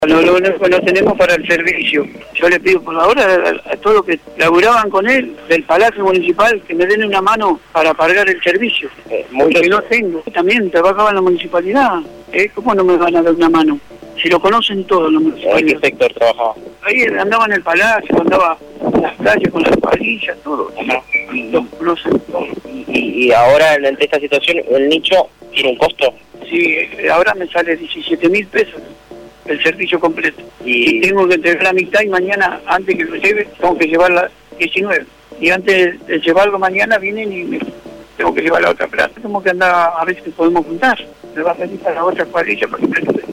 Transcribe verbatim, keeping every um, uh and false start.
No, lo único que no tenemos para el servicio. Yo le pido por ahora a, a todos los que laburaban con él, del Palacio Municipal, que me den una mano para pagar el servicio. Eh, porque no tengo. También trabajaba en la municipalidad. ¿Eh? ¿Cómo no me van a dar una mano? Si lo conocen todos los municipales. ¿En qué sector trabajaba? Ahí andaba en el Palacio, andaba en las calles con las palillas, todo. Ajá. Y lo conocen todos. Y, y ahora, ante esta situación, ¿el nicho tiene un costo? Sí, ahora me sale diecisiete mil pesos. El servicio completo. Y, y tengo que entregar la mitad y mañana, antes que lo lleve, tengo que llevar la diecinueve. Y antes de llevarlo mañana vienen y me tengo que llevar la otra plata. Tengo que andar a ver si podemos juntar. Me va a pedir para la otra cuadrilla para que me ayude.